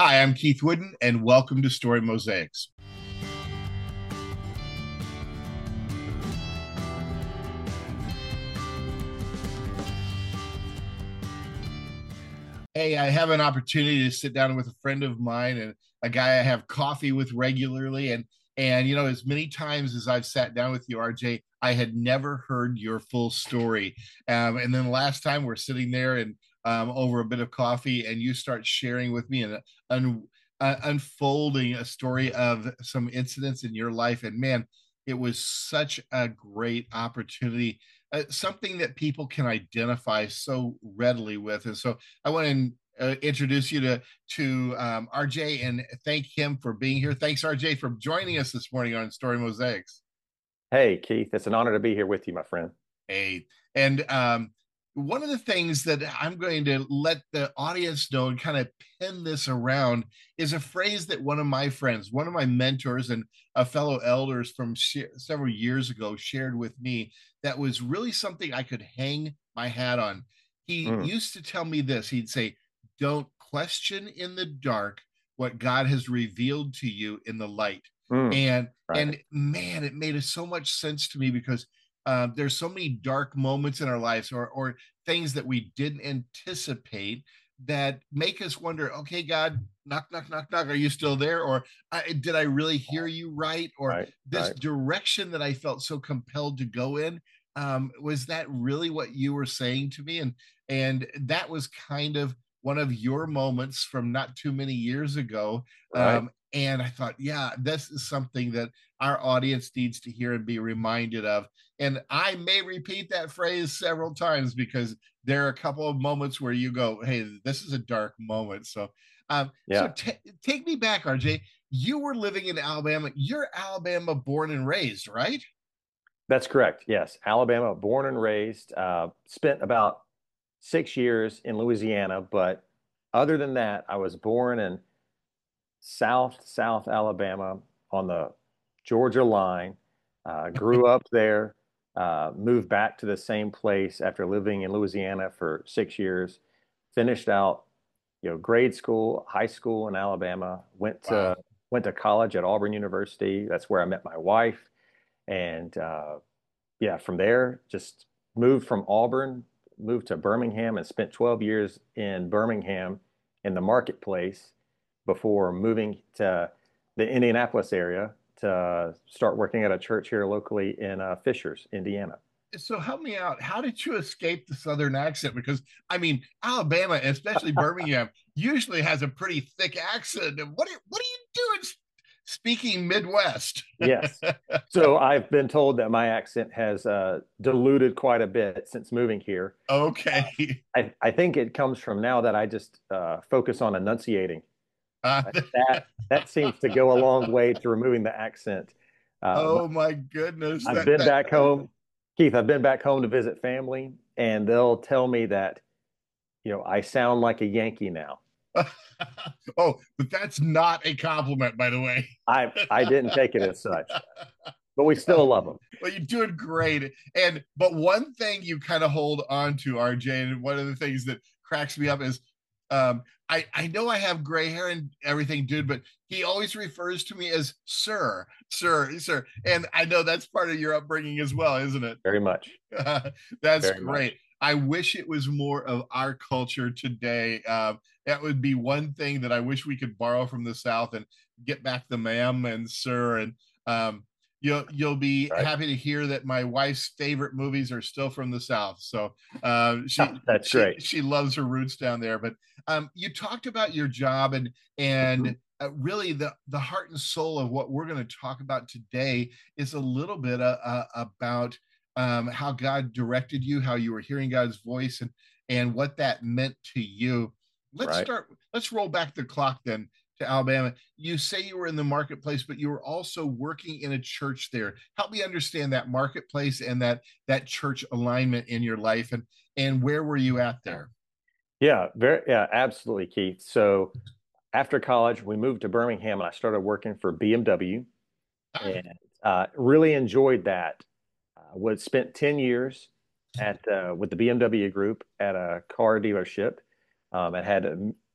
Hi, I'm Keith Wooden, and welcome to Story Mosaics. Hey, I have an opportunity to sit down with a friend of mine and a guy I have coffee with regularly. And as many times as I've sat down with you, RJ, I had never heard your full story. And then the last time we're sitting there and over a bit of coffee, and you start sharing with me and unfolding a story of some incidents in your life. And man, it was such a great opportunity, something that people can identify so readily with. And so I want to introduce you to RJ and thank him for being here. Thanks, RJ, for joining us this morning on Story Mosaics. Hey, Keith, it's an honor to be here with you, my friend. Hey, and one of the things that I'm going to let the audience know and kind of pin this around is a phrase that one of my friends, one of my mentors, and a fellow elders from several years ago shared with me that was really something I could hang my hat on. He Mm, used to tell me this. He'd say, "Don't question in the dark what God has revealed to you in the light." mm, And right, man, it made so much sense to me because there's so many dark moments in our lives, or things that we didn't anticipate, that make us wonder, okay, God, knock, knock, knock, knock, are you still there? Or did I really hear you right? Or right, this right. direction that I felt so compelled to go in, was that really what you were saying to me? And that was kind of one of your moments from not too many years ago. Right. And I thought, yeah, this is something that our audience needs to hear and be reminded of. And I may repeat that phrase several times because there are a couple of moments where you go, "Hey, this is a dark moment." So Yeah, take me back, RJ. You were living in Alabama. You're Alabama born and raised, right? that's correct. Yes, Alabama, born and raised. Spent about 6 years in Louisiana, but other than that, I was born in South Alabama on the Georgia line. Grew up there. Moved back to the same place after living in Louisiana for 6 years. Finished out grade school, high school in Alabama, Wow. went to college at Auburn University. That's where I met my wife. And yeah, from there, just moved from Auburn, moved to Birmingham and spent 12 years in Birmingham in the marketplace before moving to the Indianapolis area to start working at a church here locally in Fishers, Indiana. So help me out. How did you escape the Southern accent? Because I mean, Alabama, especially Birmingham, usually has a pretty thick accent. And what are you doing speaking Midwest? Yes. So I've been told that my accent has diluted quite a bit since moving here. Okay. I think it comes from now that I just focus on enunciating. Uh, That seems to go a long way to removing the accent. But oh my goodness. I've That been that back home, Keith. I've been back home to visit family, and they'll tell me that I sound like a Yankee now. oh, but that's not a compliment, by the way. I didn't take it as such, but we still love them. Well, you're doing great. But one thing you kind of hold on to, RJ, and one of the things that cracks me up is I know I have gray hair and everything, dude, but he always refers to me as sir, sir, sir. And I know that's part of your upbringing as well, isn't it? Very much, That's very great. much. I wish it was more of our culture today. That would be one thing that I wish we could borrow from the South and get back the ma'am and sir. And you'll be Right. happy to hear that my wife's favorite movies are still from the South. So That's great. she loves her roots down there. But you talked about your job Mhm. and really the heart and soul of what we're going to talk about today is a little bit about how God directed you, how you were hearing God's voice, and what that meant to you. Let's Right. start. Let's roll back the clock then to Alabama. You say you were in the marketplace, but you were also working in a church there. Help me understand that marketplace and that church alignment in your life, and where were you at there? Yeah, absolutely, Keith. So after college, we moved to Birmingham and I started working for BMW Ah, and really enjoyed that. Was spent 10 years at with the BMW group at a car dealership. I had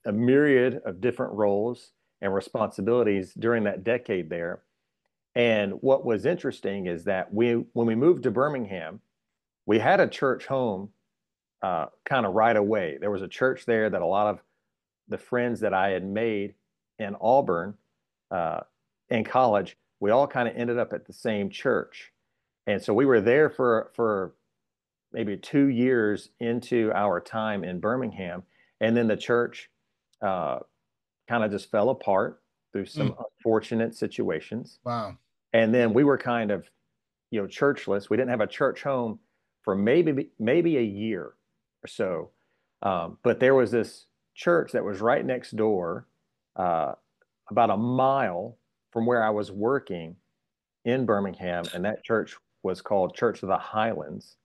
a myriad of different roles and responsibilities during that decade there. And what was interesting is that when we moved to Birmingham, we had a church home kind of right away. There was a church there that a lot of the friends that I had made in Auburn uh, in college, we all kind of ended up at the same church. And so we were there for maybe 2 years into our time in Birmingham. And then the church uh, kind of just fell apart through some Mm, unfortunate situations. wow. And then we were kind of, churchless. We didn't have a church home for maybe a year or so. But there was this church that was right next door, uh, about a mile from where I was working in Birmingham, and that church was called Church of the Highlands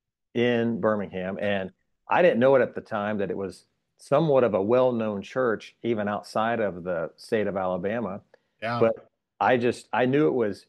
in Birmingham. And I didn't know it at the time that it was somewhat of a well-known church, even outside of the state of Alabama. Yeah. But I knew it was,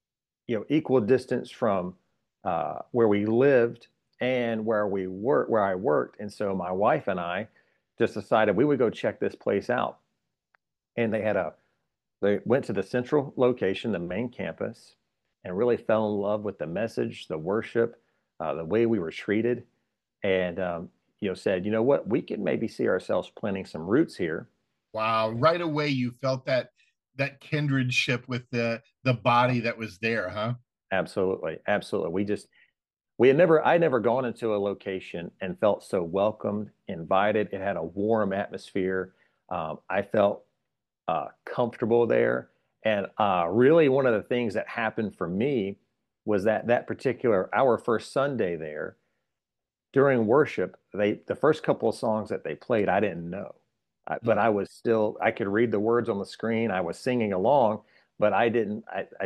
equal distance from where we lived and where I worked. And so my wife and I just decided we would go check this place out. And they went to the central location, the main campus, and really fell in love with the message, the worship, the way we were treated, and said, you know what, we could maybe see ourselves planting some roots here. Wow. Right away you felt that kindredship with the body that was there, huh? Absolutely, absolutely. We had never, I'd never gone into a location and felt so welcomed, invited. It had a warm atmosphere. I felt comfortable there. And really, one of the things that happened for me was that particular, our first Sunday there, during worship, the first couple of songs that they played, I didn't know. But Mm. I could read the words on the screen. I was singing along, but I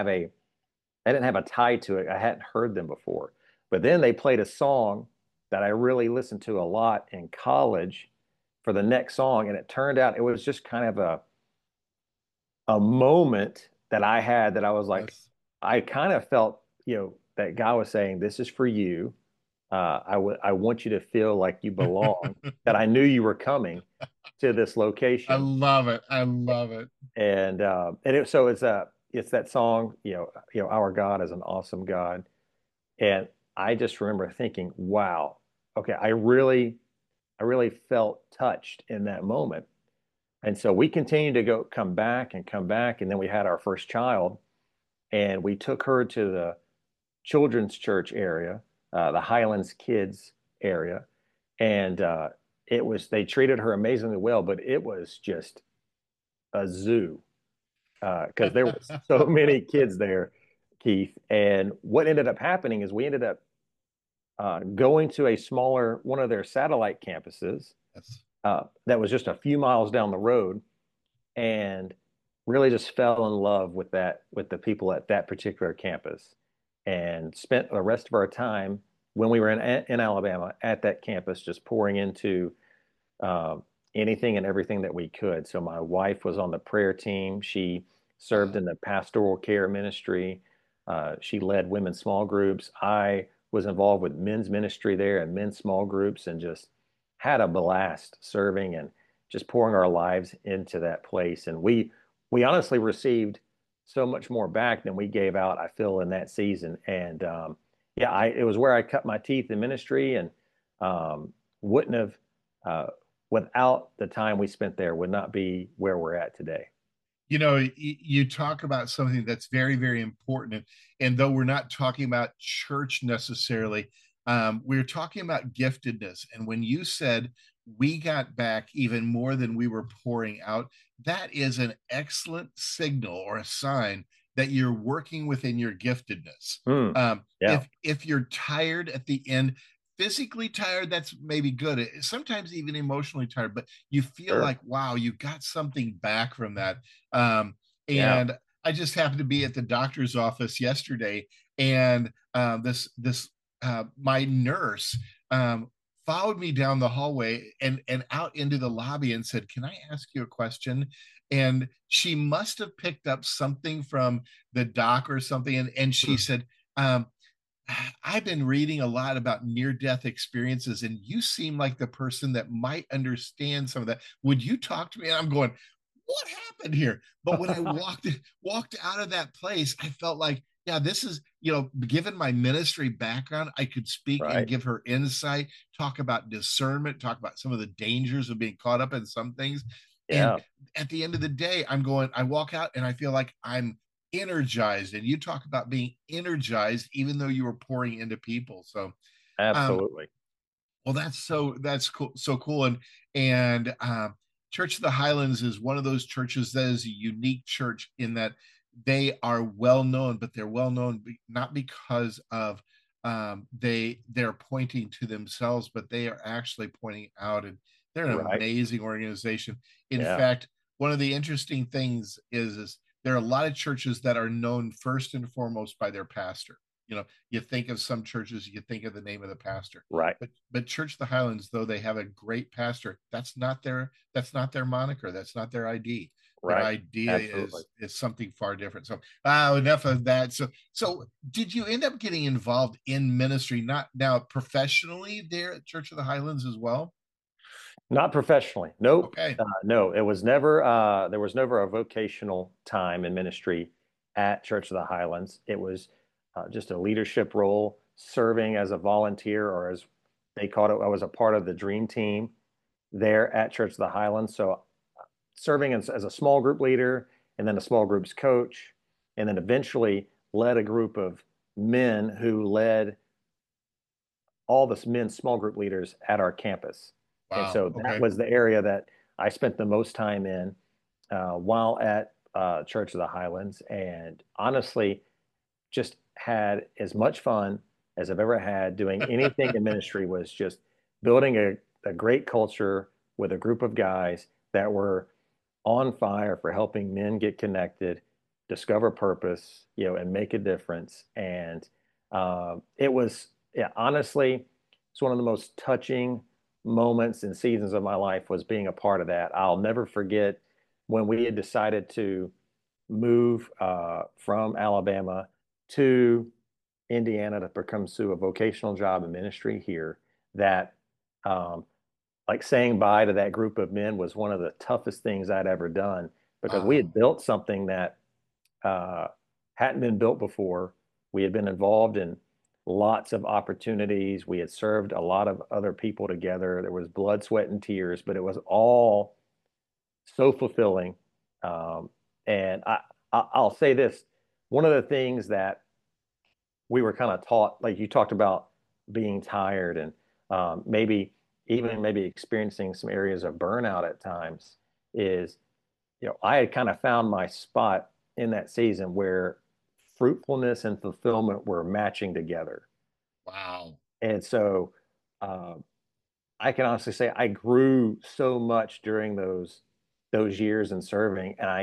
didn't have a tie to it. I hadn't heard them before. But then they played a song that I really listened to a lot in college for the next song. And it turned out it was just kind of a moment that I had that I was like, Yes. I kind of felt, that God was saying, this is for you. I want you to feel like you belong, that I knew you were coming to this I location. love it. I love it. So it's that song, our God is an awesome God. And I just remember thinking, wow, okay, I really felt touched in that moment. And so we continued to come back and come back. And then we had our first child, and we took her to the children's church area, the Highlands Kids area. And they treated her amazingly well, but it was just a zoo because there was so many kids there, Keith. And what ended up happening is we ended up going to one of their satellite campuses Yes. that was just a few miles down the road, and really just fell in love with the people at that particular campus, and spent the rest of our time when we were in Alabama at that campus, just pouring into um, anything and everything that we could. So my wife was on the prayer team. She served Wow. in the pastoral care ministry. She led women's small groups. I was involved with men's ministry there and men's small groups, and just had a blast serving and just pouring our lives into that place. And we honestly received so much more back than we gave out, I feel, in that season. And yeah, it was where I cut my teeth in ministry, and wouldn't have uh, without the time we spent there, would not be where we're at today. You talk about something that's very, very important. And though we're not talking about church necessarily, we're talking about giftedness. And when you said we got back even more than we were pouring out, that is an excellent signal or a sign that you're working within your giftedness. Mm, yeah, If you're tired at the end, physically tired, that's maybe good. Sometimes even emotionally tired, but you feel sure. like, wow, you got something back from that. um, Yeah. and I just happened to be at the doctor's office yesterday, and this my nurse followed me down the hallway and out into the lobby and said, "Can I ask you a question?" And she must have picked up something from the doc or something, and she Mm, said, um, I've been reading a lot about near death experiences, and you seem like the person that might understand some of that. Would you talk to me? And I'm going, what happened here? But when I walked out of that place, I felt like, yeah, this is, given my ministry background, I could speak and Right. give her insight, talk about discernment, talk about some of the dangers of being caught up in some things. And Yeah, at the end of the day, I walk out and I feel like I'm energized. And you talk about being energized even though you were pouring into people. So um absolutely. well, that's cool, so cool. And Church of the Highlands is one of those churches that is a unique church in that they are well known, but they're well known not because of they're pointing to themselves, but they are actually pointing out, and they're an Right. amazing organization. In Yeah. fact, one of the interesting things is there are a lot of churches that are known first and foremost by their pastor. You think of some churches, you think of the name of the pastor, Right. but Church of the Highlands, though they have a great pastor, that's not their moniker, that's not their ID. Their Right. idea Absolutely. is something far different. So enough of that. So did you end up getting involved in ministry, not now professionally there at Church of the Highlands as well? Not professionally. Nope. Okay. No, it was never, there was never a vocational time in ministry at Church of the Highlands. It was just a leadership role, serving as a volunteer, or as they called it, I was a part of the dream team there at Church of the Highlands. So serving as a small group leader and then a small groups coach, and then eventually led a group of men who led all the men small group leaders at our campus. And Wow. so that Okay. was the area that I spent the most time in while at Church of the Highlands. And honestly, just had as much fun as I've ever had doing anything in ministry. Was just building a great culture with a group of guys that were on fire for helping men get connected, discover purpose, and make a difference. And it was, yeah, honestly, it's one of the most touching moments and seasons of my life was being a part of that. I'll never forget when we had decided to move from Alabama to Indiana to pursue a vocational job in ministry here. That um, like saying bye to that group of men was one of the toughest things I'd ever done because we had Wow. built something that uh, hadn't been built before. We had been involved in lots of opportunities. We had served a lot of other people together. There was blood, sweat, and tears, but it was all so fulfilling. Um, and I'll say this: one of the things that we were kind of taught, like you talked about being tired and maybe experiencing some areas of burnout at times, is, I had kind of found my spot in that season where fruitfulness and fulfillment were matching together. Wow. And so uh, I can honestly say I grew so much during those years in serving, and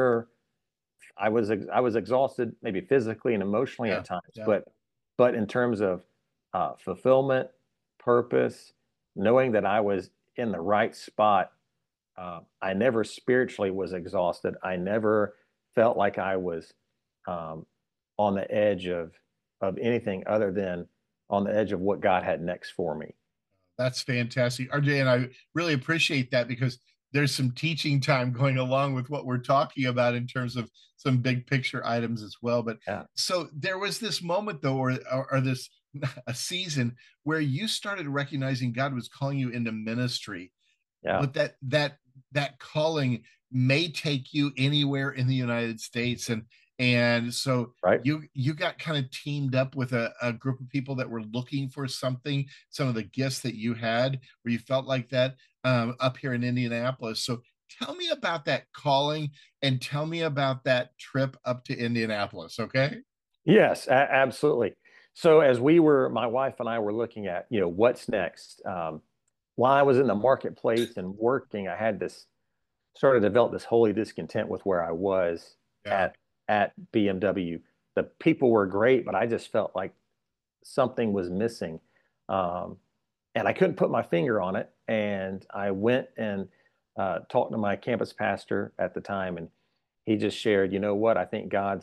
I was exhausted, maybe physically and emotionally Yeah. at times, Yeah. but in terms of fulfillment, purpose, knowing that I was in the right spot, I never spiritually was exhausted. I never felt like I was um, on the edge of anything other than on the edge of what God had next for me. That's fantastic, RJ, and I really appreciate that because there's some teaching time going along with what we're talking about in terms of some big picture items as well. But Yeah, so there was this moment though, or this a season where you started recognizing God was calling you into ministry, yeah, but that calling may take you anywhere in the United States, and so right. you got kind of teamed up with a group of people that were looking for something, some of the gifts that you had, where you felt like that up here in Indianapolis. So tell me about that calling and tell me about that trip up to Indianapolis. Okay. Yes, absolutely. So as my wife and I were looking at, what's next. While I was in the marketplace and working, I had this started to develop this holy discontent with where I was Yeah. at BMW. The people were great, but I just felt like something was missing. Um, and I couldn't put my finger on it. And I went and talked to my campus pastor at the time, and he just shared, you know what? I think God's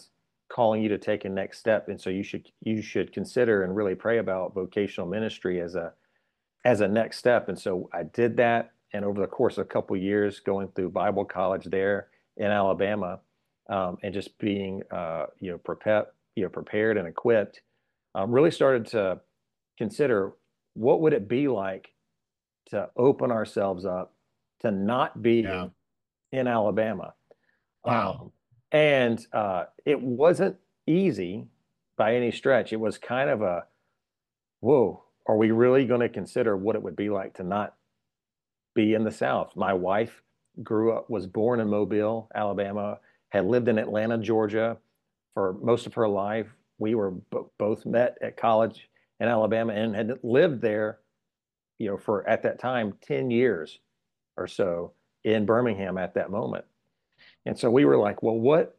calling you to take a next step. And so you should consider and really pray about vocational ministry as a next step. And so I did that. And over the course of a couple of years, going through Bible college there in Alabama, and just being prepared and equipped, really started to consider what would it be like to open ourselves up to not Yeah. being in Alabama. Wow. And it wasn't easy by any stretch. It was kind of a, whoa, are we really going to consider what it would be like to not be in the South? My wife was born in Mobile, Alabama, had lived in Atlanta, Georgia for most of her life. We were both met at college in Alabama and had lived there, for at that time, 10 years or so in Birmingham at that moment. And so we were like, well, what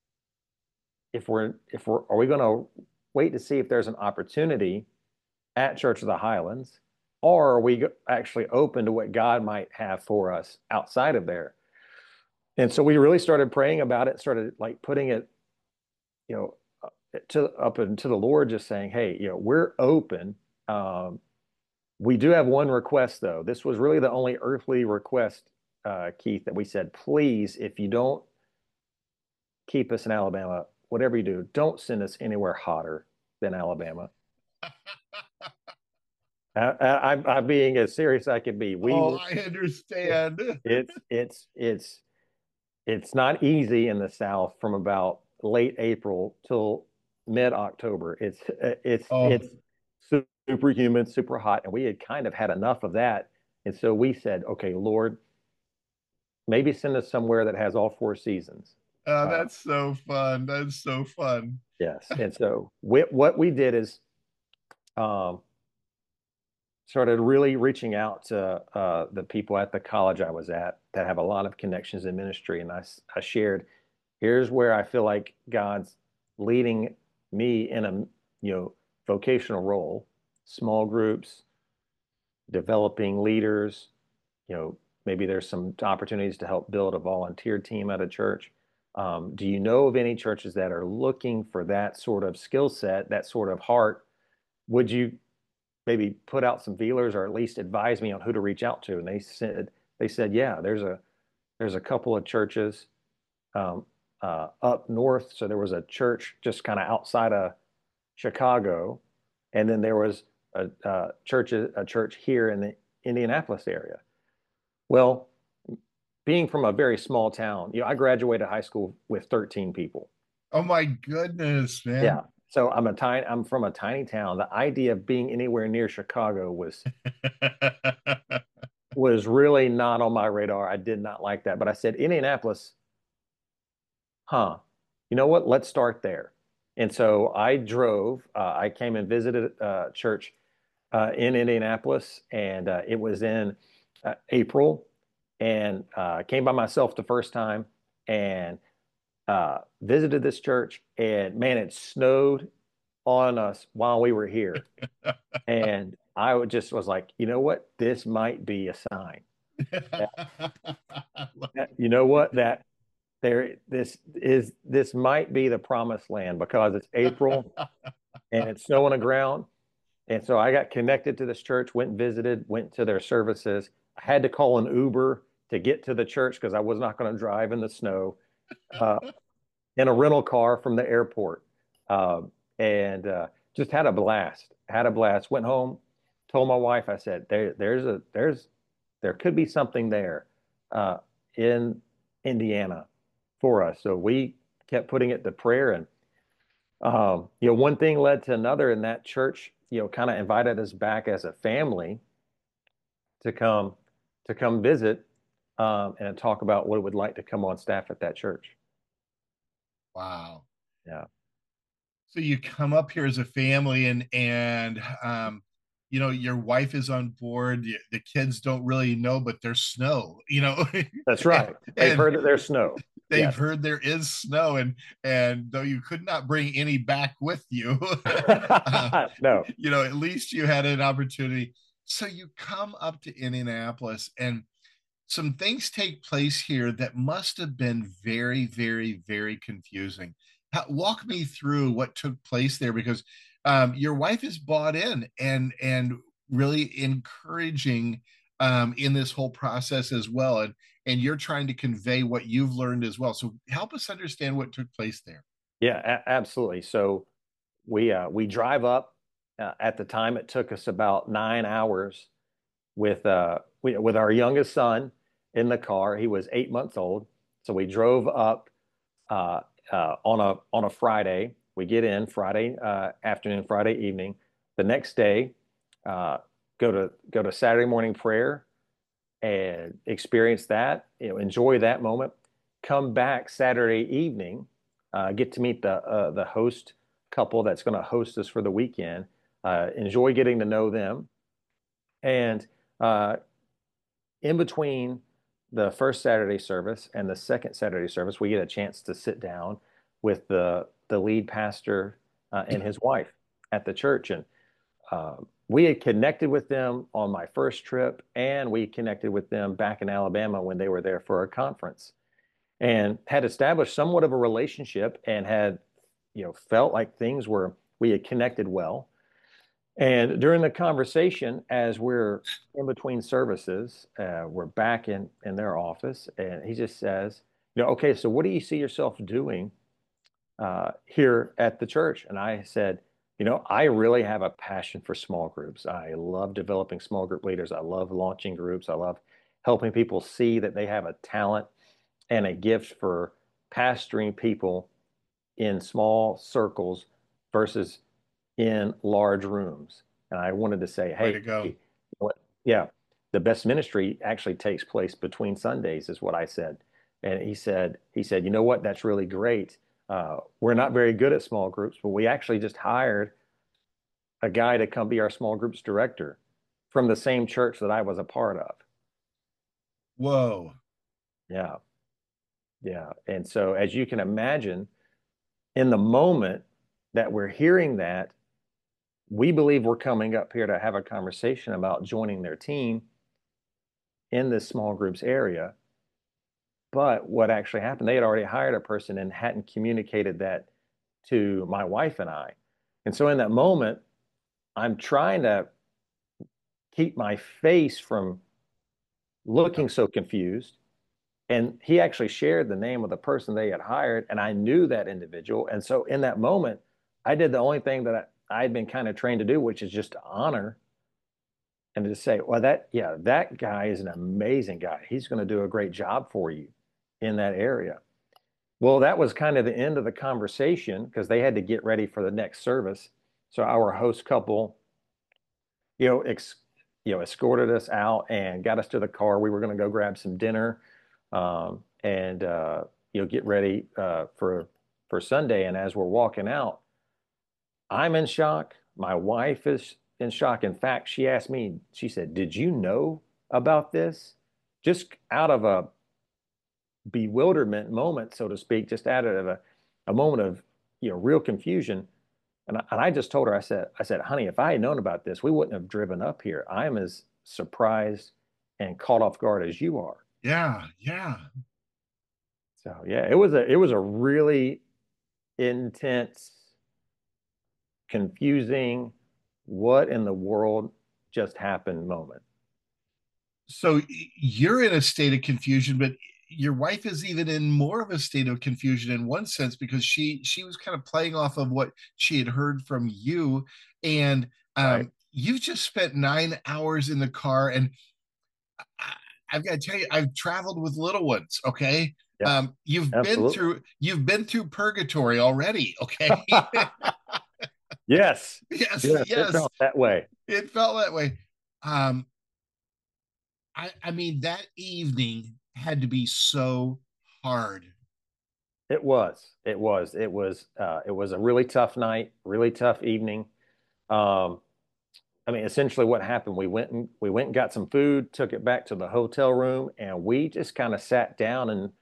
are we going to wait to see if there's an opportunity at Church of the Highlands, or are we actually open to what God might have for us outside of there? And so we really started praying about it, started like putting it, you know, up into the Lord, just saying, hey, we're open. We do have one request though. This was really the only earthly request, Keith, that we said, please, if you don't keep us in Alabama, whatever you do, don't send us anywhere hotter than Alabama. I'm being as serious as I can be. We Oh, were, I understand. it's not easy in the South from about late April till mid October. It's Oh, super humid, super hot, and we had kind of had enough of that. And so we said, okay, Lord, maybe send us somewhere that has all four seasons. Uh, that's so fun. That's so fun. yes. And so what we did is um, started really reaching out to the people at the college I was at that have a lot of connections in ministry. And I shared, here's where I feel like God's leading me in a, vocational role, small groups, developing leaders, maybe there's some opportunities to help build a volunteer team at a church. Do you know of any churches that are looking for that sort of skill set, that sort of heart? Would you maybe put out some feelers or at least advise me on who to reach out to? And they said, yeah, there's a couple of churches um, up north. So there was a church just kind of outside of Chicago, and then there was a church here in the Indianapolis area. Well, being from a very small town, I graduated high school with 13 people. Oh my goodness, Yeah. man. So I'm from a tiny town. The idea of being anywhere near Chicago was really not on my radar. I did not like that. But I said, Indianapolis, huh? You know what? Let's start there. And so I drove. I came and visited church in Indianapolis, and it was in April, and came by myself the first time, and visited this church. And man, it snowed on us while we were here. And just was like, you know what? This might be a sign. You know what? That this might be the promised land because it's April and it's snow on the ground. And so I got connected to this church, went and visited, went to their services. I had to call an Uber to get to the church because I was not going to drive in the snow, uh, in a rental car from the airport. Uh, and just had a blast. Had a blast. Went home, told my wife, I said, there could be something there uh, in Indiana for us. So we kept putting it to prayer, and one thing led to another, and that church, kind of invited us back as a family to come visit, and talk about what it would like to come on staff at that church. Wow. Yeah, So you come up here as a family, and your wife is on board. The kids don't really know, but there's snow, that's and, right. They've and heard that there's snow. they've Yes. heard there is snow, and though you could not bring any back with you, uh, No, at least you had an opportunity. So you come up to Indianapolis, and some things take place here that must have been very, very, very confusing. Walk me through what took place there, because your wife is bought in and really encouraging in this whole process as well, and you're trying to convey what you've learned as well. So help us understand what took place there. Yeah, absolutely. So we drive up. At the time, it took us about 9 hours with our youngest son in the car. He was 8 months old, so we drove up uh, on a Friday. We get in Friday afternoon, Friday evening. The next day, uh, go to Saturday morning prayer and experience that. Enjoy that moment. Come back Saturday evening, get to meet the host couple that's going to host us for the weekend. Enjoy getting to know them, and uh, in between the first Saturday service and the second Saturday service, we get a chance to sit down with the lead pastor and his wife at the church, and uh, we had connected with them on my first trip, and we connected with them back in Alabama when they were there for a conference, and had established somewhat of a relationship, and had felt like we had connected well. And during the conversation, as we're in between services, we're back in their office, and he just says, okay, so what do you see yourself doing here at the church? And I said, I really have a passion for small groups. I love developing small group leaders. I love launching groups. I love helping people see that they have a talent and a gift for pastoring people in small circles versus in large rooms. And I wanted to say, Way hey, to go. what? Yeah, the best ministry actually takes place between Sundays, is what I said. And he said, you know what? That's really great. We're not very good at small groups, but we actually just hired a guy to come be our small groups director from the same church that I was a part of. Whoa. Yeah, yeah. And so, as you can imagine, in the moment that we're hearing that, we believe we're coming up here to have a conversation about joining their team in this small groups area. But what actually happened, they had already hired a person and hadn't communicated that to my wife and I. And so in that moment, I'm trying to keep my face from looking so confused. And he actually shared the name of the person they had hired, and I knew that individual. And so in that moment, I did the only thing that I'd been kind of trained to do, which is just to honor and to say, well, that guy is an amazing guy. He's going to do a great job for you in that area. Well, that was kind of the end of the conversation because they had to get ready for the next service. So our host couple, you know, ex, escorted us out and got us to the car. We were going to go grab some dinner, and get ready for Sunday. And as we're walking out, I'm in shock. My wife is in shock. In fact, she asked me, she said, "Did you know about this?" Just out of a bewilderment moment, so to speak, just out of a moment of real confusion. And I just told her, I said, honey, if I had known about this, we wouldn't have driven up here. I am as surprised and caught off guard as you are. Yeah, yeah. So yeah, it was a really intense, confusing, what in the world just happened moment. So you're in a state of confusion, but your wife is even in more of a state of confusion in one sense, because she was kind of playing off of what she had heard from you, and Right. you've just spent 9 hours in the car, and I, I've got to tell you, I've traveled with little ones. Okay, Yeah, absolutely. you've been through purgatory already. Okay, Yes. yes, Yes, it yes, felt that way. it felt that way. Um, I mean, that evening had to be so hard. It was. It was. It was. It was a really tough night, really tough evening. Um, I mean, essentially, what happened? We went and got some food, took it back to the hotel room, and we just kind of sat down, and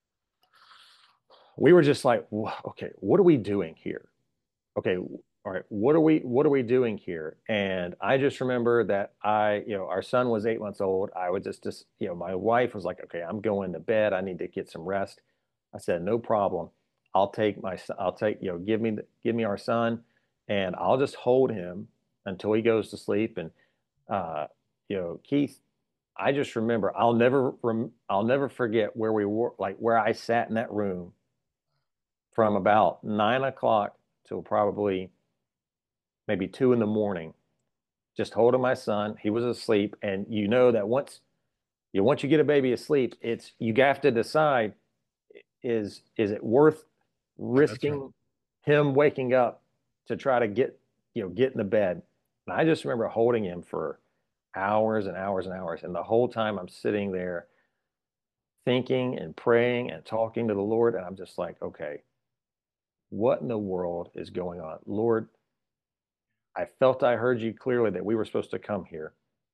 we were just like, "Okay, what are we doing here? Okay, all right, what are we doing here?" And I just remember that our son was 8 months old. I would my wife was like, "Okay, I'm going to bed. I need to get some rest." I said, "No problem." I'll take, give me our son, and I'll just hold him until he goes to sleep. And Keith, I just remember I'll never forget where we were, like where I sat in that room from about 9 o'clock till probably maybe 2 in the morning, just holding my son. He was asleep, and you know that once you get a baby asleep, it's you have to decide, is it worth Yeah, that's right. risking him waking up to try to get in the bed? And I just remember holding him for hours and hours and hours, and the whole time I'm sitting there thinking and praying and talking to the Lord, and I'm just like, okay, what in the world is going on, Lord? I felt I heard you clearly that we were supposed to come here.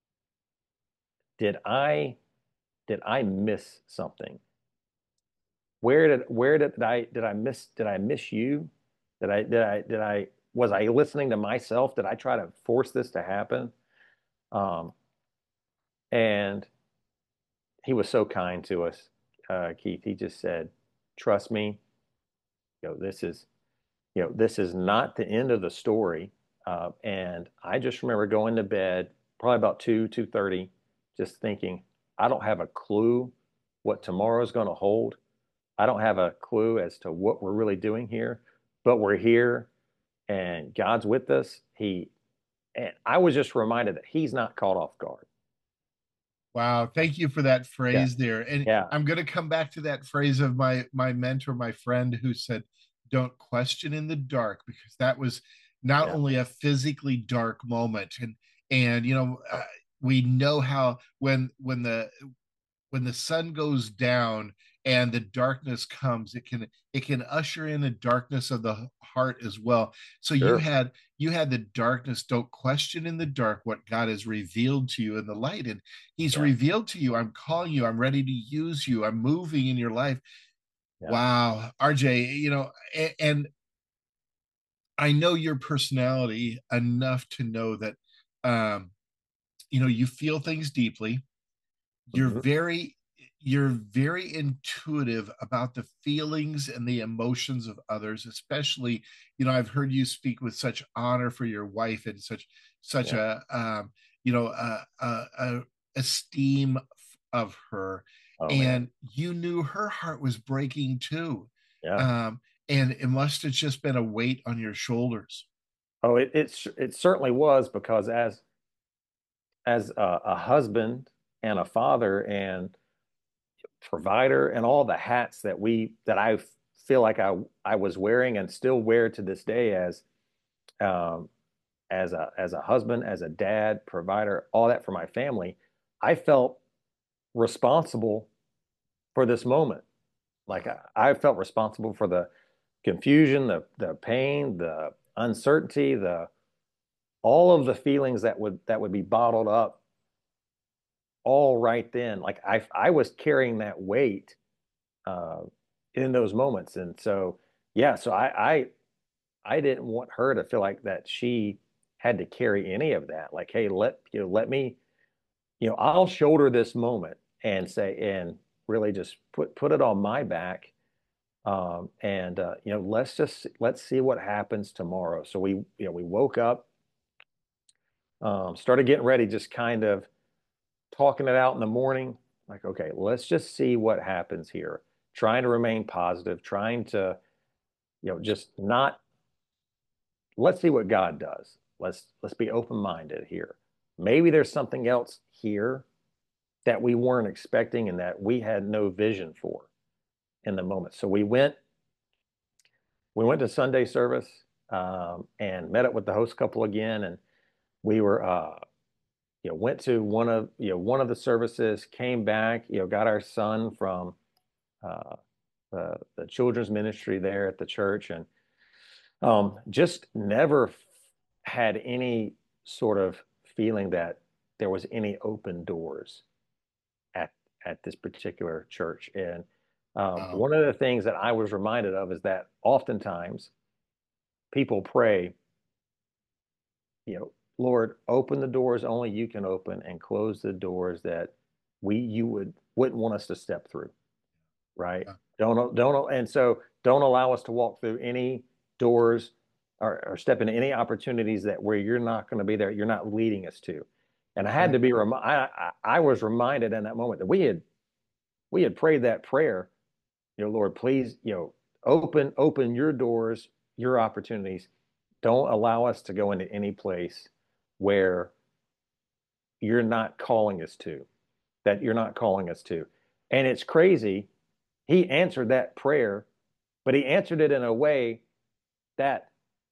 Did I miss something? Where did I miss you? Did I was I listening to myself? Did I try to force this to happen? Um, and he was so kind to us, Keith. He just said, "Trust me. This is this is not the end of the story." And I just remember going to bed probably about 2:30, just thinking, I don't have a clue what tomorrow's going to hold. I don't have a clue as to what we're really doing here, but we're here and God's with us. And I was just reminded that he's not caught off guard. Wow, thank you for that Yeah. phrase there. And Yeah. I'm going to come back to that phrase of my mentor, my friend who said, "Don't question in the dark," because that was not Yeah. only a physically dark moment, and we know how when the sun goes down and the darkness comes, it can usher in a darkness of the heart as well. So you Sure. had you had the darkness. Don't question in the dark what God has revealed to you in the light. And he's Yeah. revealed to you, I'm calling you, I'm ready to use you, I'm moving in your life. Yeah. Wow, RJ, and I know your personality enough to know that um you feel things deeply. you're Hmm. very you're very intuitive about the feelings and the emotions of others, especially, I've heard you speak with such honor for your wife and such Yeah. a esteem of her. Oh man. And you knew her heart was breaking too. Yeah. And it must have just been a weight on your shoulders. Oh, it certainly was, because as a husband and a father and provider and all the hats that I feel like I was wearing and still wear to this day, um, as a husband, as a dad, provider, all that for my family, I felt responsible for this moment. Like I felt responsible for the confusion, the pain, the uncertainty, the all of the feelings that would be bottled up all right then. Like I was carrying that weight uh, in those moments. And so, yeah, so I didn't want her to feel like that she had to carry any of that. Like, hey, let me, I'll shoulder this moment and really just put it on my back. And let's see what happens tomorrow. So we woke up, started getting ready, just kind of talking it out in the morning. Like, okay, let's just see what happens here. Trying to remain positive, trying to, just not, let's see what God does. Let's be open-minded here. Maybe there's something else here that we weren't expecting and that we had no vision for in the moment. So we went to Sunday service, and met up with the host couple again, and we were went to one of the services, came back, got our son from uh, the children's ministry there at the church, and just never had any sort of feeling that there was any open doors at this particular church. And Wow. one of the things that I was reminded of is that oftentimes people pray, Lord, open the doors only you can open, and close the doors that you wouldn't want us to step through, right? Yeah. Don't. And so don't allow us to walk through any doors or step into any opportunities that where you're not going to be there, you're not leading us to. And I That's had right. to be I was reminded in that moment that we had prayed that prayer, Lord, please, open your doors, your opportunities. Don't allow us to go into any place where you're not calling us to, that you're not calling us to. And it's crazy. He answered that prayer, but he answered it in a way that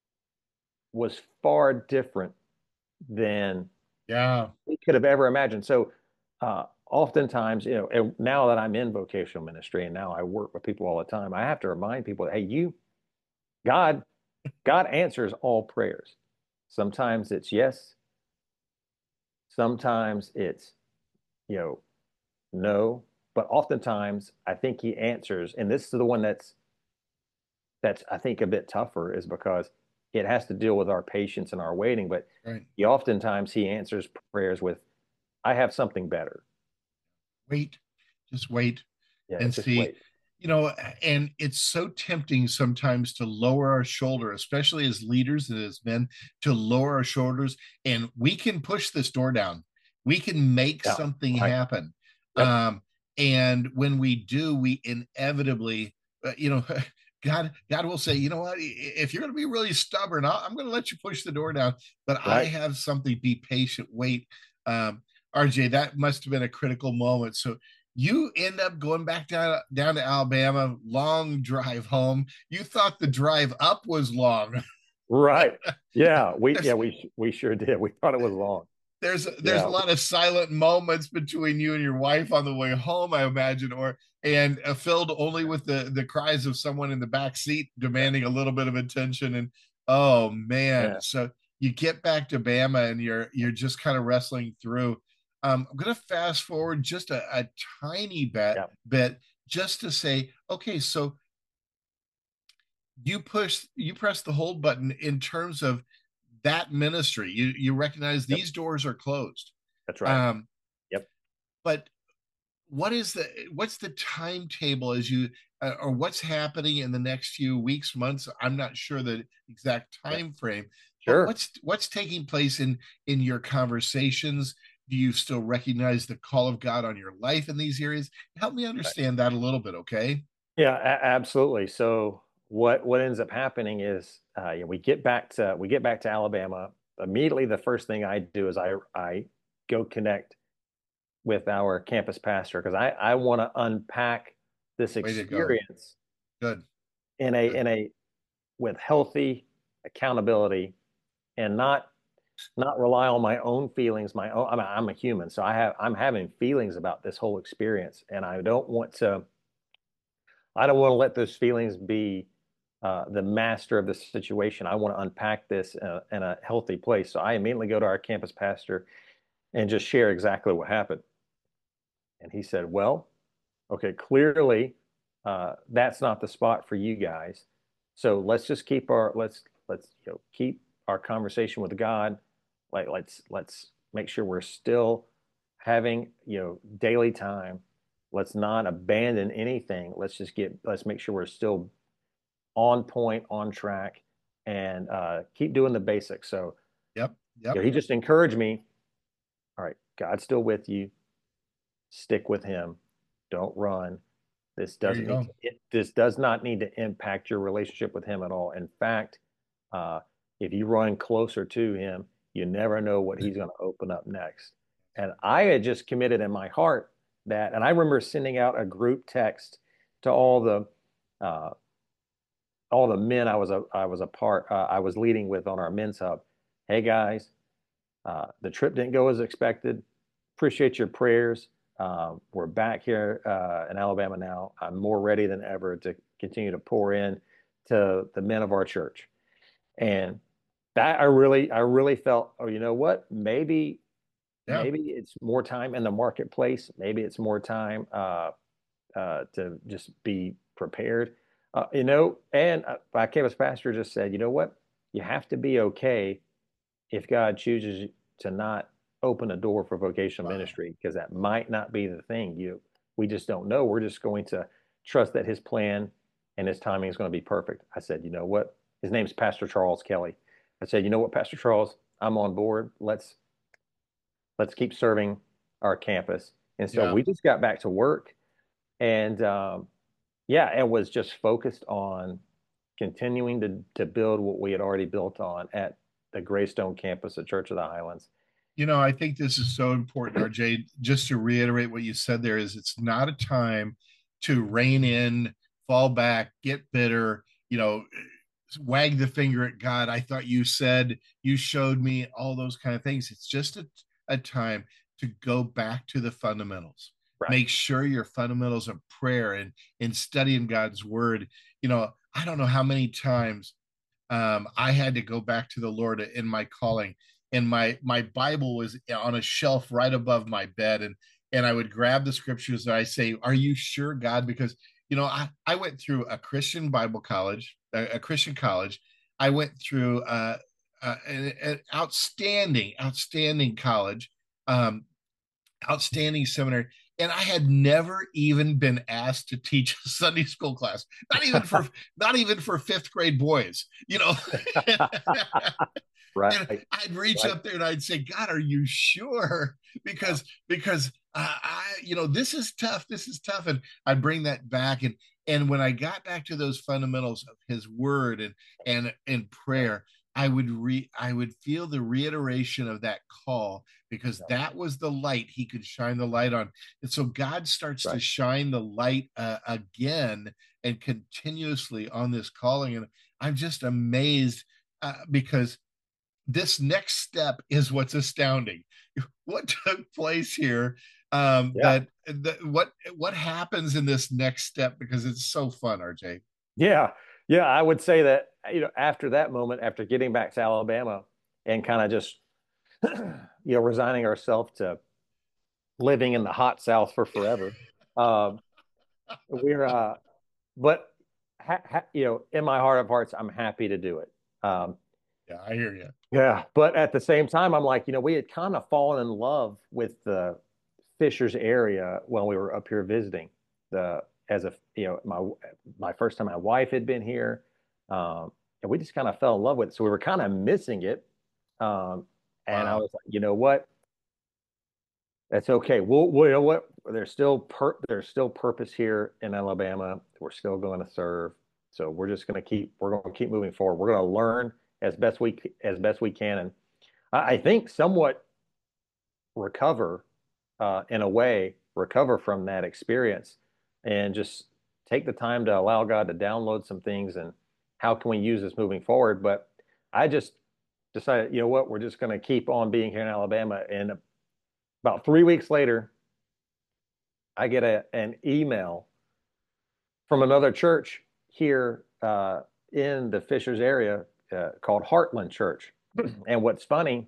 was far different than Yeah. we could have ever imagined. So, oftentimes, and now that I'm in vocational ministry and now I work with people all the time, I have to remind people, hey, God, God answers all prayers. Sometimes it's yes, sometimes it's, you know, no, but oftentimes I think he answers, and this is the one that's I think a bit tougher, is because it has to deal with our patience and our waiting. But Right. oftentimes he answers prayers with, "I have something better." Wait. Just wait Yeah, and just see. wait. And it's so tempting sometimes to lower our shoulder, especially as leaders and as men, to lower our shoulders. And we can push this door down. We can make Yeah, something right. happen. Yep, And when we do, we inevitably, God will say, you know what? If you're going to be really stubborn, I'm going to let you push the door down. But I right. have something. Be patient. Wait. Um, RJ, that must have been a critical moment. So you end up going back down to Alabama, long drive home. You thought the drive up was long. Right. Yeah, there's we sure did. We thought it was long. there's a Yeah, lot of silent moments between you and your wife on the way home, I imagine, or and filled only with the cries of someone in the back seat yeah, demanding a little bit of attention. And oh man, yeah, so you get back to Bama and you're just kind of wrestling through. I'm going to fast forward just a tiny yeah. bit just to say, okay, so you press the hold button in terms of that ministry. You recognize Yep, these doors are closed. that's right. Um, Yep. but what's the timetable as you or what's happening in the next few weeks, months? I'm not sure the exact Yeah, time frame, but sure. what's taking place in your conversations? Do you still recognize the call of God on your life in these areas? Help me Right. understand that a little bit, okay? Yeah, absolutely. So what ends up happening is, we get back to Alabama. Immediately, the first thing I do is I go connect with our campus pastor, because I want to unpack this Way to go. experience Good. in a Good. with healthy accountability, and not rely on my own feelings. I'm a human, so I'm having feelings about this whole experience, and I don't want to let those feelings be the master of the situation. I want to unpack this in a healthy place. So I immediately go to our campus pastor and just share exactly what happened. And he said, "Well, okay, clearly that's not the spot for you guys. So let's just let's keep our conversation with God. Let's make sure we're still having daily time. Let's not abandon anything. Let's make sure we're still on point, on track, and keep doing the basics." So Yep. Yep. he just encouraged me. All right, God's still with you. Stick with Him. Don't run. There you go. This does not need to impact your relationship with Him at all. In fact, uh, if you run closer to Him, you never know what He's going to open up next. And I had just committed in my heart that, and I remember sending out a group text to uh, all the men I was leading with on our men's hub. Hey guys, the trip didn't go as expected. Appreciate your prayers. We're back here in Alabama now. I'm more ready than ever to continue to pour in to the men of our church. And that I really felt, oh, you know what? Yeah. Maybe it's more time in the marketplace. Maybe it's more time to just be prepared. And my campus pastor just said, you know what? You have to be okay if God chooses to not open a door for vocational Wow. ministry, because that might not be the thing. We just don't know. We're just going to trust that His plan and his timing is going to be perfect. I said, you know what? His name's Pastor Charles Kelly. I said, you know what, Pastor Charles, I'm on board. Let's keep serving our campus. And so Yeah. we just got back to work, and yeah, and was just focused on continuing to build what we had already built on at the Greystone campus at Church of the Highlands. I think this is so important, RJ. Just to reiterate what you said there is it's not a time to rein in, fall back, get bitter, wag the finger at God. I thought you said, you showed me all those kind of things. It's just a time to go back to the fundamentals. Right. Make sure your fundamentals of prayer and studying God's word. I don't know how many times I had to go back to the Lord in my calling, and my Bible was on a shelf right above my bed, and I would grab the scriptures and I say, "Are you sure, God?" Because I went through a Christian Bible college, a Christian college. I went through an outstanding college, um, outstanding seminary, and I had never even been asked to teach a Sunday school class, not even for fifth grade boys, And Right. I'd reach Right. up there and I'd say, God, are you sure? Yeah. Because this is tough. This is tough. And I'd bring that back. And when I got back to those fundamentals of his word and prayer, I would feel the reiteration of that call, because Yeah. that was the light he could shine the light on. And so God starts to Right. shine the light again and continuously on this calling. And I'm just amazed because this next step is what's astounding. What took place here? Yeah. What happens in this next step? Because it's so fun, RJ. Yeah. Yeah. I would say that, after that moment, after getting back to Alabama and kind of just, resigning ourselves to living in the hot South for forever, um, we're, but, in my heart of hearts, I'm happy to do it. Yeah, I hear you. Yeah. But at the same time, I'm like, we had kind of fallen in love with the Fishers area when we were up here visiting. As a my first time my wife had been here, and we just kind of fell in love with it. So we were kind of missing it, and I Wow. was like, you know what, that's okay. Well, you know what, there's still purpose here in Alabama. We're still going to serve. So we're going to keep moving forward. We're going to learn as best we can, and I think somewhat recover in a way, recover from that experience and just take the time to allow God to download some things and how can we use this moving forward. But I just decided, you know what, we're just going to keep on being here in Alabama. And about 3 weeks later, I get an email from another church here in the Fishers area called Heartland Church. And what's funny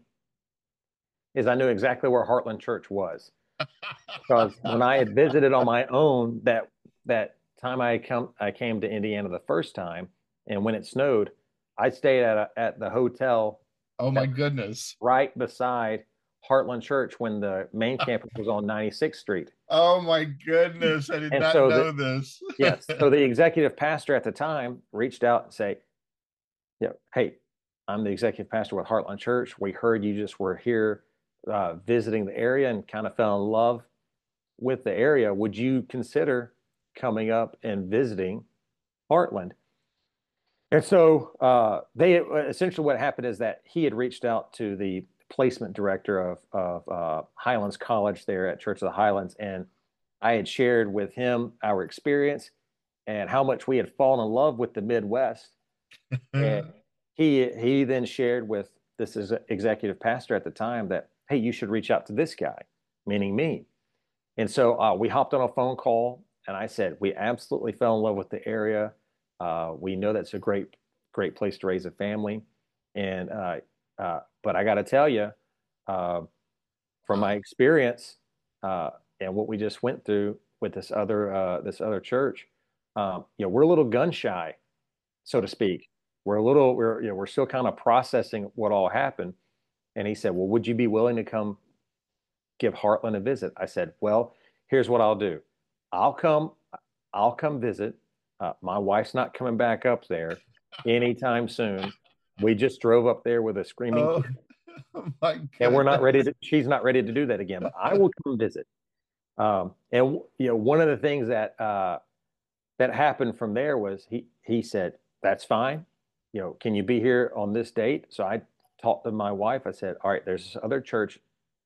is I knew exactly where Heartland Church was. Because when I had visited on my own that time I came to Indiana the first time, and when it snowed, I stayed at the hotel Oh my that was goodness. right beside Heartland Church when the main campus was on 96th Street. Oh my goodness. I did And not so know this. yes, so the executive pastor at the time reached out and say, hey, I'm the executive pastor with Heartland Church. We heard you just were here visiting the area and kind of fell in love with the area. Would you consider coming up and visiting Heartland? And so they essentially, what happened is that he had reached out to the placement director of Highlands College there at Church of the Highlands, and I had shared with him our experience and how much we had fallen in love with the Midwest. And he then shared with this is executive pastor at the time that, hey, you should reach out to this guy, meaning me. And so we hopped on a phone call, and I said, we absolutely fell in love with the area. We know that's a great place to raise a family. And but I got to tell you, uh, from my Wow. experience and what we just went through with this other church, we're a little gun shy, so to speak. We're still kind of processing what all happened. And he said, well, would you be willing to come give Heartland a visit? I said, well, here's what I'll do. I'll come, I'll come visit. My wife's not coming back up there anytime soon. We just drove up there with a screaming Oh, kid, oh my and we're not ready goodness. to, she's not ready to do that again, but I will come visit. And one of the things that happened from there was he said, "That's fine. Can you be here on this date?" So I talked to my wife. I said, "All right, there's this other church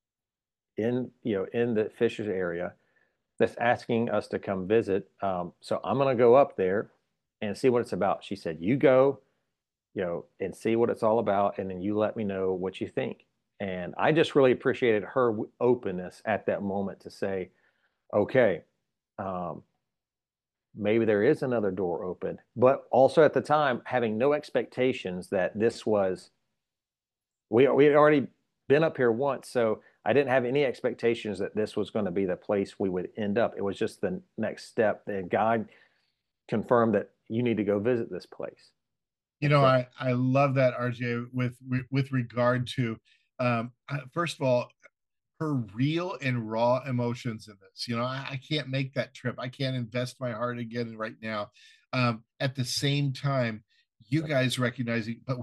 in the Fishers area that's asking us to come visit. So I'm going to go up there and see what it's about." She said, "You go, and see what it's all about, and then you let me know what you think." And I just really appreciated her openness at that moment to say, "Okay, um, maybe there is another door open," but also at the time having no expectations that this was we had already been up here once, so I didn't have any expectations that this was going to be the place we would end up. It was just the next step that God confirmed that you need to go visit this place. You And know, so, I love that, RJ, with regard to first of all, her real and raw emotions in this. I can't make that trip. I can't invest my heart again right now. At the same time, you guys recognizing, but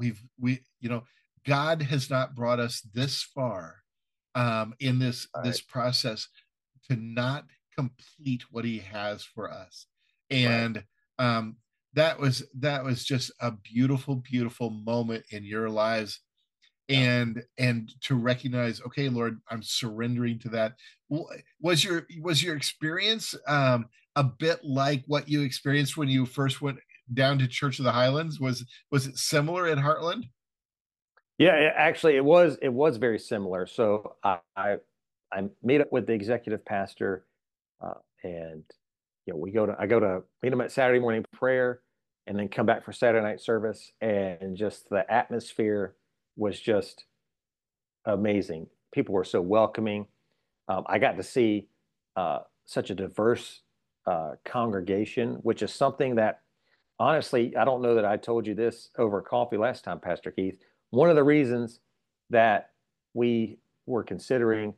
God has not brought us this far in this right, process to not complete what He has for us, right, and um, that was just a beautiful, beautiful moment in your lives, yeah. and to recognize, okay, Lord, I'm surrendering to that. Was your experience a bit like what you experienced when you first went down to Church of the Highlands? Was it similar at Heartland? Yeah, actually, it was very similar. So I meet up with the executive pastor, and we go to I go to meet him at Saturday morning prayer, and then come back for Saturday night service, and just the atmosphere was just amazing. People were so welcoming. I got to see such a diverse congregation, which is something that honestly, I don't know that I told you this over coffee last time, Pastor Keith. One of the reasons that we were considering,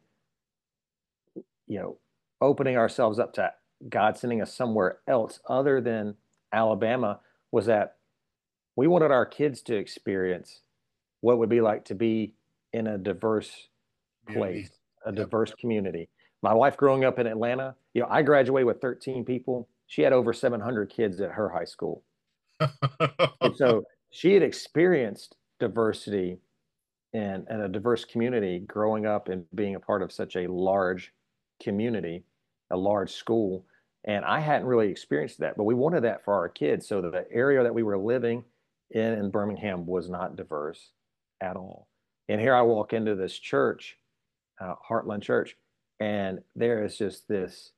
you know, opening ourselves up to God sending us somewhere else other than Alabama was that we wanted our kids to experience what it would be like to be in a diverse place, Community. a Yep. diverse community. My wife growing up in Atlanta, I graduated with 13 people. She had over 700 kids at her high school. And so she had experienced diversity and a diverse community growing up and being a part of such a large community, a large school. And I hadn't really experienced that, but we wanted that for our kids. So the area that we were living in Birmingham was not diverse at all. And here I walk into this church, Heartland Church, and there is just this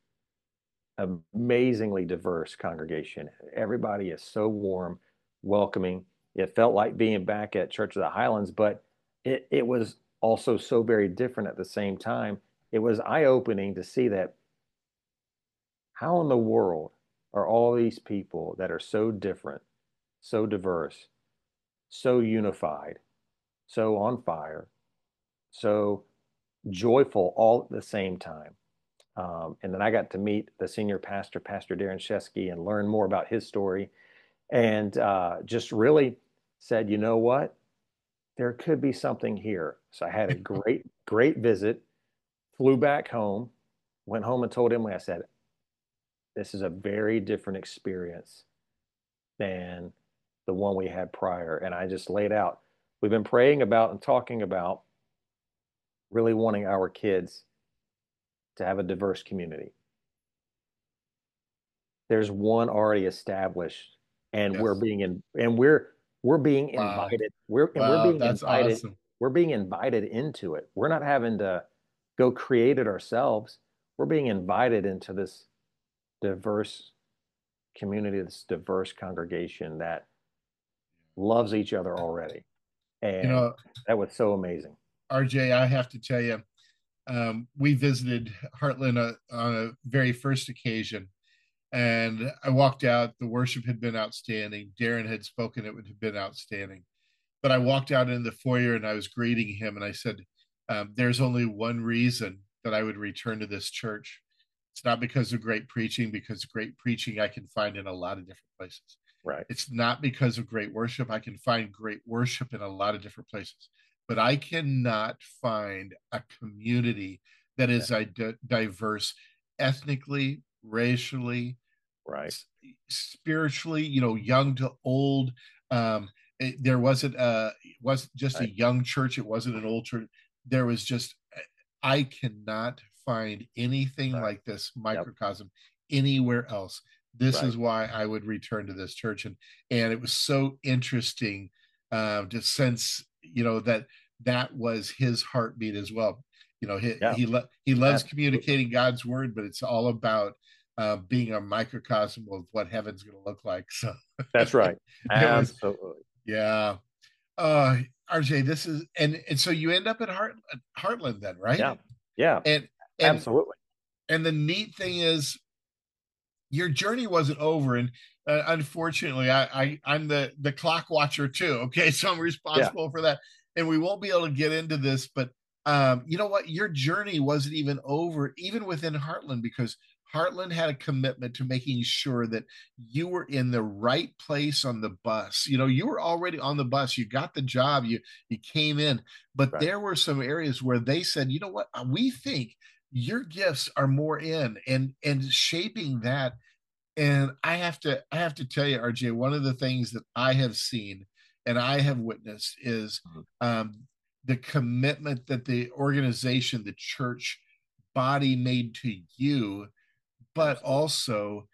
amazingly diverse congregation. Everybody is so warm, welcoming. It felt like being back at Church of the Highlands, but it was also so very different at the same time. It was eye-opening to see that how in the world are all these people that are so different, so diverse, so unified, so on fire, so joyful all at the same time. And then I got to meet the senior pastor, Pastor Darren Shesky, and learn more about his story. And just really said, you know what? There could be something here. So I had a great, great visit, flew back home, went home and told Emily, I said, this is a very different experience than the one we had prior. And I just laid out. We've been praying about and talking about really wanting our kids to have a diverse community. There's one already established, and Yes. we're being Wow. invited. We're Wow, being that's invited. awesome. We're being invited into it. We're not having to go create it ourselves. We're being invited into this diverse community, this diverse congregation that loves each other already. You And know, that was so amazing. RJ, I have to tell you, we visited Heartland on a very first occasion, and I walked out. The worship had been outstanding. Darren had spoken; it had been outstanding. But I walked out in the foyer and I was greeting him, and I said, "There's only one reason that I would return to this church. It's not because of great preaching, because great preaching I can find in a lot of different places. Right. It's not because of great worship. I can find great worship in a lot of different places, but I cannot find a community that Yeah. is diverse ethnically, racially, Right. spiritually, young to old. There wasn't just a Right. young church. It wasn't an old church. There was just, I cannot find anything Right. like this Yep. microcosm anywhere else. This Right. is why I would return to this church, and it was so interesting to sense, that was his heartbeat as well. Yeah. He loves Absolutely. communicating God's word, but it's all about being a microcosm of what heaven's going to look like. So That's right. it was, Absolutely. yeah. Uh, RJ, this is, and so you end up at Heartland then, right? Yeah. Yeah. And and Absolutely. and the neat thing is your journey wasn't over, and unfortunately I'm the clock watcher too. Okay, so I'm Yeah. responsible for that, and we won't be able to get into this, but you know what, your journey wasn't even over even within Heartland, because Heartland had a commitment to making sure that you were in the right place on the bus. You were already on the bus, you got the job, you came in, but Right. there were some areas where they said, you know what, we think your gifts are more in and shaping that. And I have to tell you, RJ, one of the things that I have seen and I have witnessed is Mhm. the commitment that the organization, the church body made to you, but Absolutely. also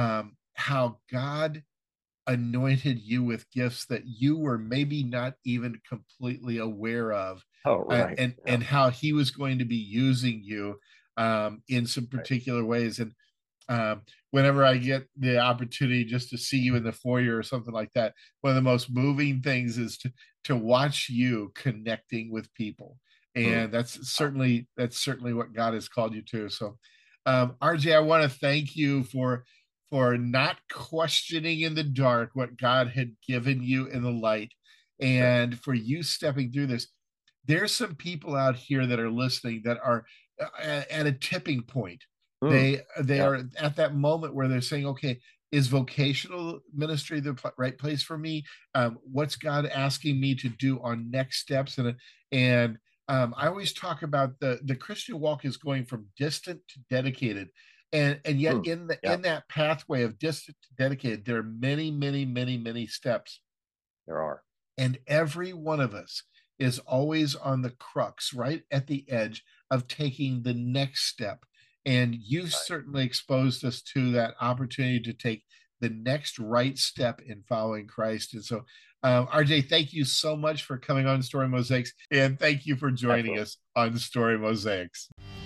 how God anointed you with gifts that you were maybe not even completely aware of, Oh, right. Yeah. and how He was going to be using you in some Right. particular ways. And um, whenever I get the opportunity just to see you in the foyer or something like that, one of the most moving things is to watch you connecting with people, Mm. and Wow. that's certainly what God has called you to. So, RJ, I want to thank you for not questioning in the dark what God had given you in the light, Sure. and for you stepping through this. There's some people out here that are listening that are at a tipping point. Mm. They Yeah. are at that moment where they're saying, okay, is vocational ministry the right place for me? What's God asking me to do on next steps? And I always talk about the Christian walk is going from distant to dedicated, and yet Mm. Yeah. in that pathway of distant to dedicated, there are many, many, many, many steps, There are. and every one of us is always on the crux, right at the edge of taking the next step. And you've Right. certainly exposed us to that opportunity to take the next right step in following Christ. And so, RJ, thank you so much for coming on Story Mosaics, and thank you for joining Absolutely. us on Story Mosaics.